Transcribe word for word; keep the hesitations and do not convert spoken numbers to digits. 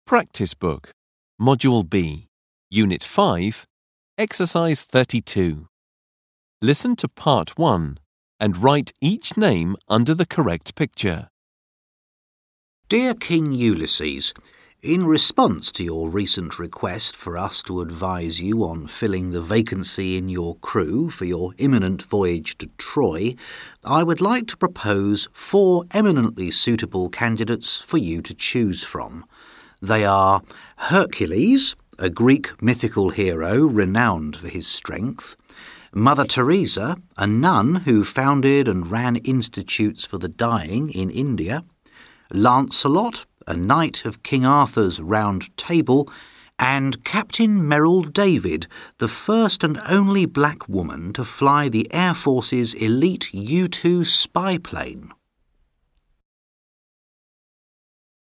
Practice Book, Module B, Unit five, Exercise thirty-two. Listen to Part one and write each name under the correct picture. Dear King Ulysses, in response to your recent request for us to advise you on filling the vacancy in your crew for your imminent voyage to Troy, I would like to propose four eminently suitable candidates for you to choose from. They are Hercules, a Greek mythical hero renowned for his strength; Mother Teresa, a nun who founded and ran institutes for the dying in India; Lancelot, a knight of King Arthur's Round Table; and Captain Merrill David, the first and only black woman to fly the Air Force's elite U two spy plane.